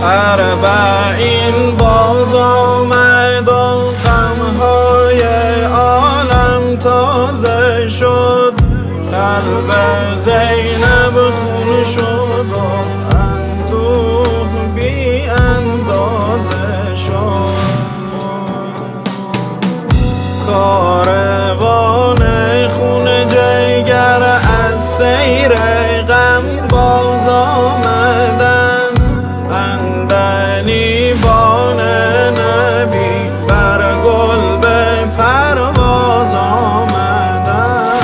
اربعین باز آمد و غمهای عالم تازه شد، قلب زینب خون شد و اندوه بی اندازه شد. کاروان خون جگر از سیر غم باز آمدن، عندلیبان نبی بر گل به پرواز آمدن.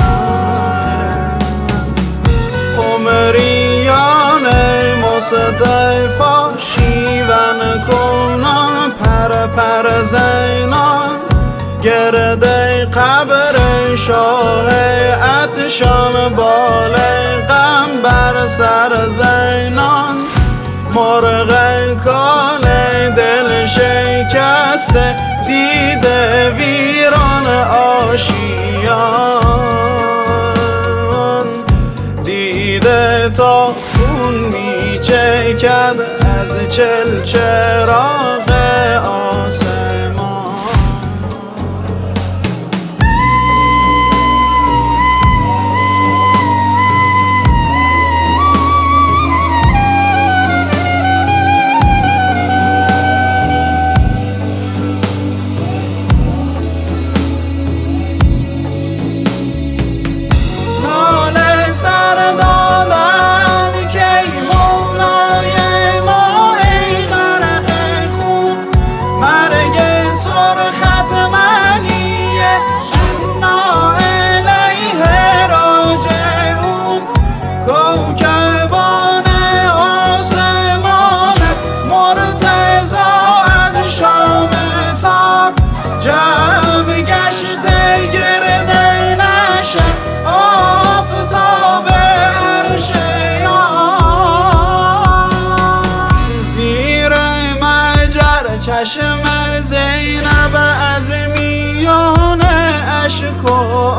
قمریان مصطفی شیون کنان پر زینان، گرد قبر شاه عطشان بال غم بر سر زینان. مرغ کان دل شکسته دیده ویران آشیان، دیده تا خون می چکد از چلچراغ آسمان. چشم زینب از میان اشک‌ها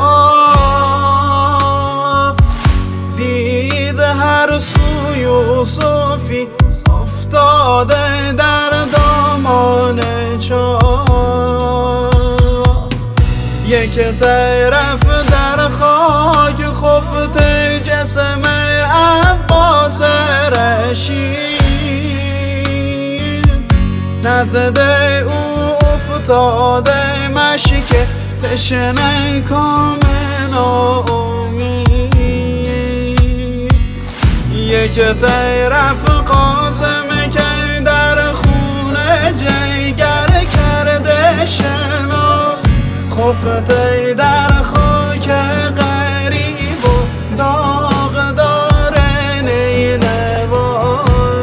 دید هر سو یوسفی افتاده در دامان چاه. یک طرف در خاک خفته جسم عباس رشید، نزد او افتاده مشک تشنه کامل امید. یک طرف قاسم که در خون جگر کرده شنا، خفته در خاک غریب و داغ داره نیلوا.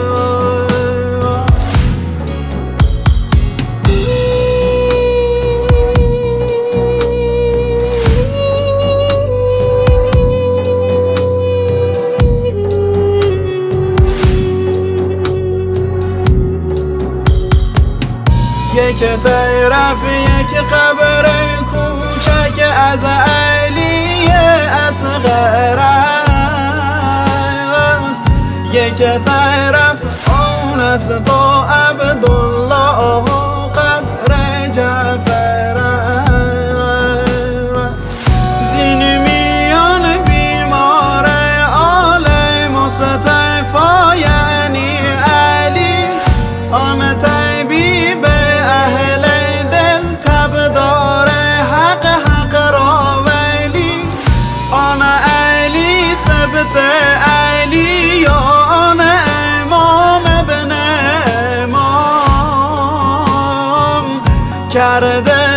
یک طرف یک قبر کوچک از علی اصغر است، یک طرف آن است تا عبدالله قبر جعفر است. زین میان بیمار آل مصطفی یعنی علی، آن طبیب اهل دل تبدار حق را ولی، آن علی سبت علی، آن امام ابن امام کرده